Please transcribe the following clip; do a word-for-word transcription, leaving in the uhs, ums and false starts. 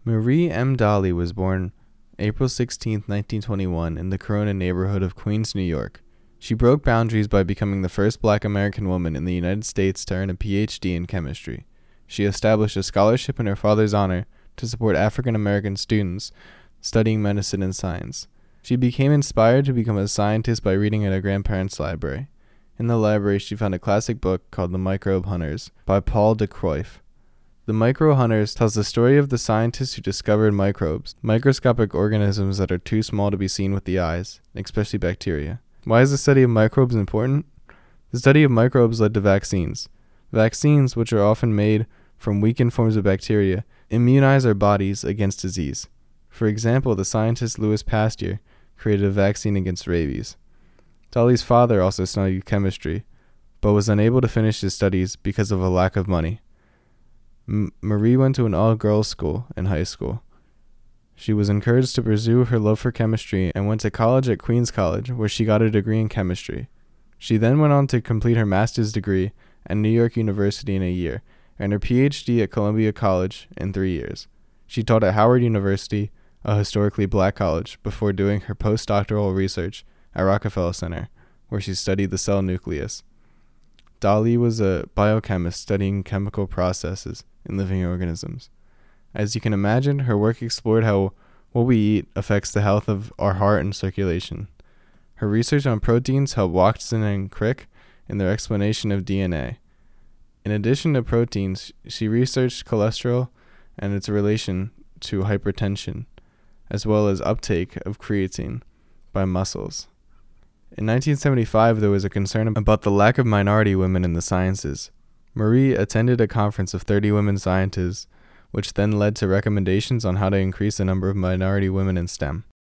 Marie M. Daly was born April sixteenth, nineteen twenty-one, in the Corona neighborhood of Queens, New York. She broke boundaries by becoming the first Black American woman in the United States to earn a P H D in chemistry. She established a scholarship in her father's honor to support African American students studying medicine and science. She became inspired to become a scientist by reading at her grandparents' library. In the library, she found a classic book called The Microbe Hunters by Paul de Cruyff. The Microbe Hunters tells the story of the scientists who discovered microbes, microscopic organisms that are too small to be seen with the eyes, especially bacteria. Why is the study of microbes important? The study of microbes led to vaccines. Vaccines, which are often made from weakened forms of bacteria, immunize our bodies against disease. For example, the scientist Louis Pasteur created a vaccine against rabies. Daly's father also studied chemistry, but was unable to finish his studies because of a lack of money. M- Marie went to an all-girls school in high school. She was encouraged to pursue her love for chemistry and went to college at Queens College, where she got a degree in chemistry. She then went on to complete her master's degree at New York University in a year, and her P H D at Columbia College in three years. She taught at Howard University, a historically black college, before doing her postdoctoral research at Rockefeller Center, where she studied the cell nucleus. Daly was a biochemist studying chemical processes in living organisms. As you can imagine, her work explored how what we eat affects the health of our heart and circulation. Her research on proteins helped Watson and Crick in their explanation of D N A. In addition to proteins, she researched cholesterol and its relation to hypertension, as well as uptake of creatine by muscles. In nineteen seventy-five, there was a concern about the lack of minority women in the sciences. Marie attended a conference of thirty women scientists, which then led to recommendations on how to increase the number of minority women in STEM.